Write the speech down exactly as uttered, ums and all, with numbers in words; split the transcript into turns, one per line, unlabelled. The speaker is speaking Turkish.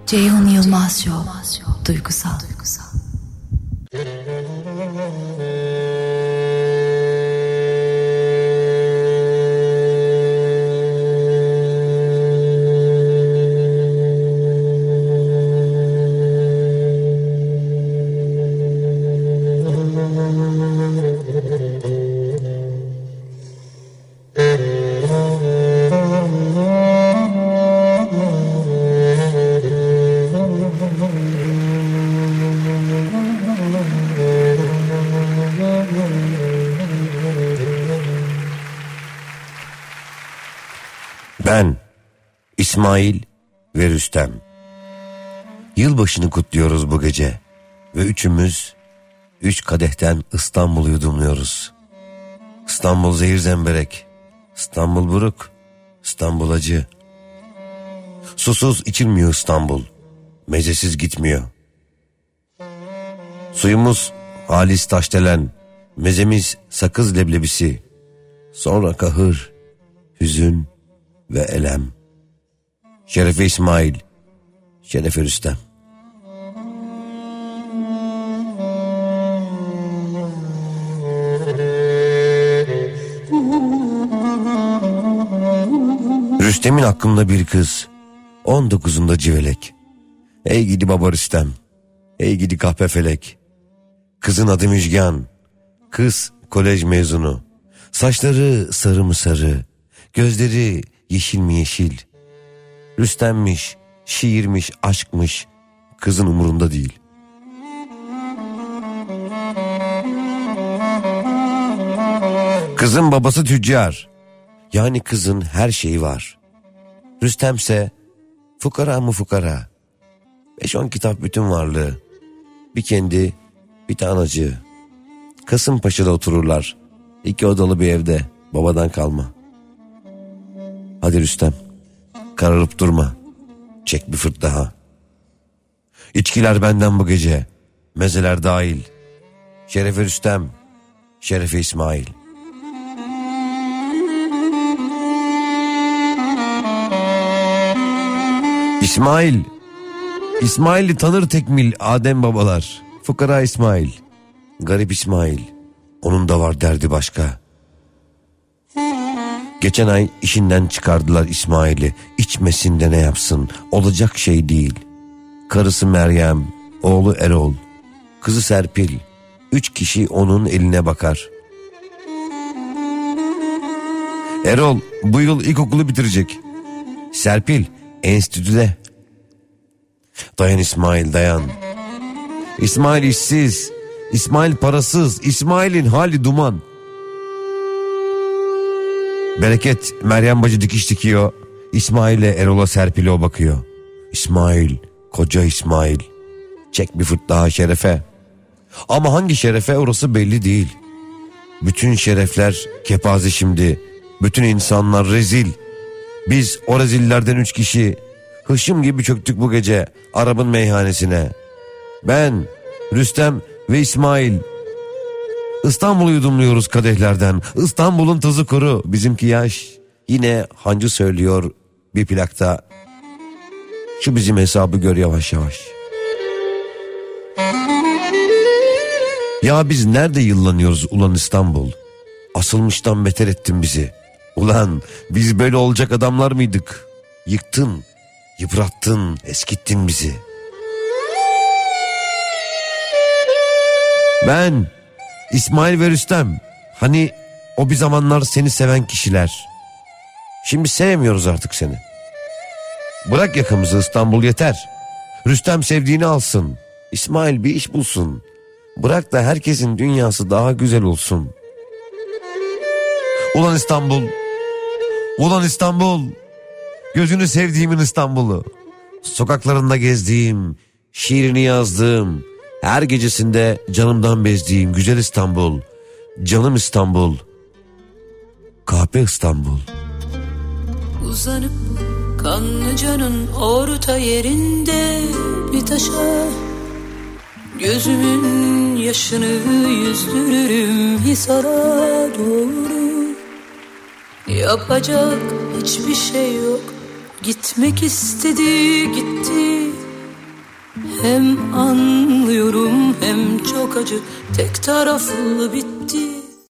Ceyhun Yılmaz Show. Duygusal. Duygusal.
Ben, İsmail ve Rüstem. Yılbaşını kutluyoruz bu gece ve üçümüz üç kadehten İstanbul'u yudumluyoruz. İstanbul zehir zemberek, İstanbul buruk, İstanbul acı. Susuz içilmiyor İstanbul, mezesiz gitmiyor. Suyumuz halis taşdelen, mezemiz sakız leblebisi. Sonra kahır, hüzün ve elem. Şerefe İsmail, şerefe Rüstem. Rüstem'in hakkında bir kız, on dokuzunda civelek. Ey gidi baba Rüstem, ey gidi kahpefelek. Kızın adı Müjgan, kız kolej mezunu. Saçları sarı mı sarı, gözleri yeşil mi yeşil. Rüstem'miş, şiirmiş, aşkmış, kızın umurunda değil. Kızın babası tüccar, yani kızın her şeyi var. Rüstem'se fukara mı fukara. Beş on kitap bütün varlığı. Bir kendi, bir tane acı. Kasımpaşa'da otururlar. İki odalı bir evde, babadan kalma. Hadi Rüstem, kararıp durma. Çek bir fırt daha. İçkiler benden bu gece, mezeler dahil. Şerefe Rüstem, şerefe İsmail. İsmail, İsmail'i tanır tekmil Adem babalar. Fukara İsmail, garip İsmail, onun da var derdi başka. Geçen ay işinden çıkardılar İsmail'i. İçmesin de ne yapsın, olacak şey değil. Karısı Meryem, oğlu Erol, kızı Serpil. Üç kişi onun eline bakar. Erol bu yıl ilkokulu bitirecek. Serpil enstitüde. Dayan İsmail, dayan. İsmail işsiz, İsmail parasız, İsmail'in hali duman. Bereket Meryem bacı dikiş dikiyor. İsmail'e Erol'a Serpil'e o bakıyor. İsmail, koca İsmail. Çek bir fırt daha şerefe. Ama hangi şerefe orası belli değil. Bütün şerefler kepaze şimdi. Bütün insanlar rezil. Biz o rezillerden üç kişi hışım gibi çöktük bu gece Arap'ın meyhanesine. Ben, Rüstem ve İsmail. İstanbul'u yudumluyoruz kadehlerden. İstanbul'un tızı kuru, bizimki yaş. Yine hancı söylüyor bir plakta. Şu bizim hesabı gör yavaş yavaş. Ya biz nerede yıllanıyoruz ulan İstanbul? Asılmıştan beter ettin bizi. Ulan biz böyle olacak adamlar mıydık? Yıktın, yıprattın, eskittin bizi. Ben, İsmail ve Rüstem, hani o bir zamanlar seni seven kişiler. Şimdi sevmiyoruz artık seni. Bırak yakamızı, İstanbul yeter. Rüstem sevdiğini alsın. İsmail bir iş bulsun. Bırak da herkesin dünyası daha güzel olsun. Ulan İstanbul, ulan İstanbul, gözünü sevdiğimin İstanbul'u. Sokaklarında gezdiğim, şiirini yazdığım, her gecesinde canımdan bezdiğim güzel İstanbul. Canım İstanbul, kahpe İstanbul.
Uzanıp Kanlıca'nın orta yerinde bir taşa gözümün yaşını yüzdürürüm Hisar'a doğru. Yapacak hiçbir şey yok, gitmek istedi gitti, Hem anlıyorum hem çok acı, tek taraflı bitti.